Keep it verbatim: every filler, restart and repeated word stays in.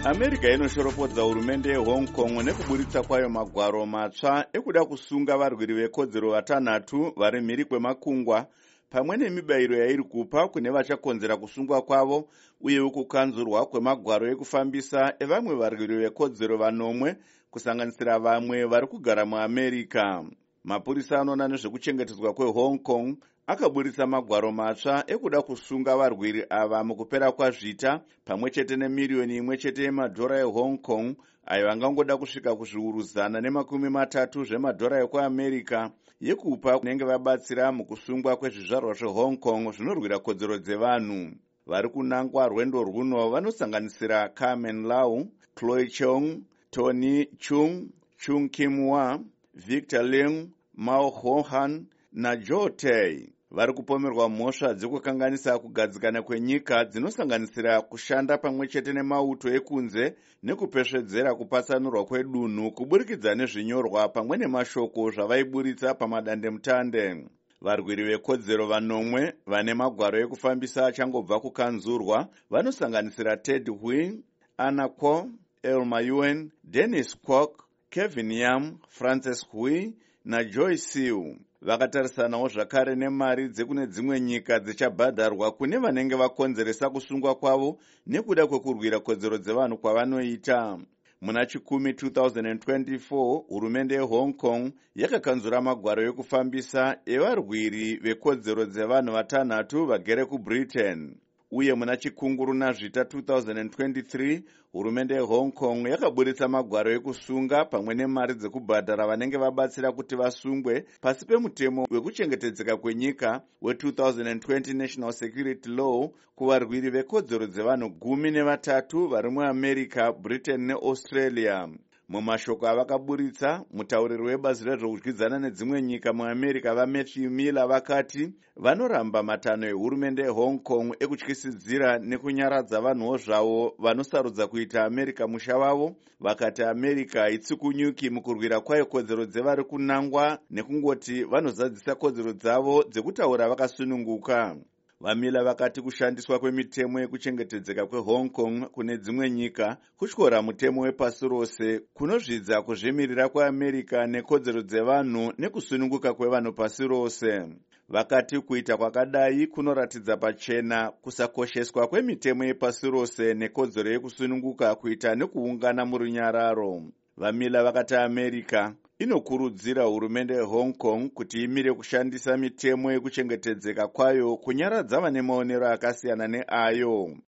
America inoshoropodza hurumende yeHong Kong nekuburitsa kwayo magwaro matsva ekuda kusunga varwiri vekodzero vatanhatu vari mhiri kwemakungwa, pamwe nemibayiro yairi kupa kune vachakonzera kusungwa kwavo, uyewo kukanzurwa kwemagwaro ekufambisa evamwe varwiri vekodzero vanomwe, kusanganisira vamwe vari kugara muAmerica. Mapurisa anoona nezvekuchengetedzwa kweHong Kong akaburitsa magwaro matsva ekuda kusunga varwiri ava mukupera kwazvita, pamwe chete nemiriyoni imwe chete yemadhora eHong Kong, ayo angangoda kusvika kuzviuru zana nemakumi matatu zvemadhora ekuAmerica, yekupa kunenge vabatsira mukusungwa kwezvizvarwa zveHong Kong zvinorwira kodzero dzevanhu. Vari kunangwa rwendo rwuno vanosanganisira Carmen Lau, Chloe Chong, Tony Chung, Chung Kim-wa, Victor Ling, Mao Ho-han naJoe Tei. Vari kupomerwa mhosva dzekukanganisa kugadzikana kwenyika dzinosanganisira kushanda pamwe chete nemauto ekunze nekupesvedzera kupatsanurwa kwedunhu kuburikidza nezvinyorwa pamwe nemashoko zvavaiburitsa pamadandemutande. Varwiri vekodzero vanomwe vane magwaro ekufambisa achangobva kukanzurwa vanosanganisira Ted Hui, Anna Ko, Elma Yuen, Dennis Kwok, Kevin Yam, Frances Hui naJoy Siu. Vakatarisanawo zvakare nemari dzekune dzimwe nyika dzichabhadharwa kune vanenge vakonzeresa kusungwa kwavo nekuda kwekurwira kodzero dzevanhu kwavanoita. Muna chikumi two thousand twenty-four, hurumende yeHong Kong yakakanzura magwaro ekufambisa evarwiri vekodzero dzevanhu vatanhatu vagere kuBritain. Uye muna chikunguru nazvita two thousand twenty-three, hurumende yeHong Kong yakaburitsa magwaro ekusunga pamwe nemari dzekubhadhara vanenge vabatsira kuti vasungwe pasi pemutemo wekuchengetedzeka kwenyika we two thousand twenty National Security Law kuvarwiri vekodzero dzevanhu gumi nevatatu vari muAmerica, Britain neAustralia. Mumashoko avakaburitsa, mutauriri webazi rezvokudyidzana nedzimwe nyika muAmerica vaMatthew Miller vakati vanoramba matanho ehurumende yeHong Kong ekutyisidzira nekunyaradza vanhuwo zvavo vanosarudza kuita America musha wavo. Vakati America haitsikunyuki mukurwira kwayo kodzero dzevari kunangwa nekungoti vanozadzisa kodzero dzavo dzekutaura vakasununguka. Vamila vakati kushandiswa kwemitemo yekuchengetedzeka kweHong Kong kune dzimwe nyika kutyora mutemo wepasi rose kunozvidza kuzvimirira kweAmerica nekodzero dzevanhu nekusununguka kwevanhu pasi rose. Vakati kuita kwakadai kunoratidza pachena kusakosheswa kwemitemo yepasi rose nekodzero yekusununguka kuita nekuungana murunyararo. Vamila vakati America inokurudzira hurumende yeHong Kong kuti imire kushandisa mitemo yekuchengetedzeka kwayo kunyaradza vane maonero akasiyana neayo.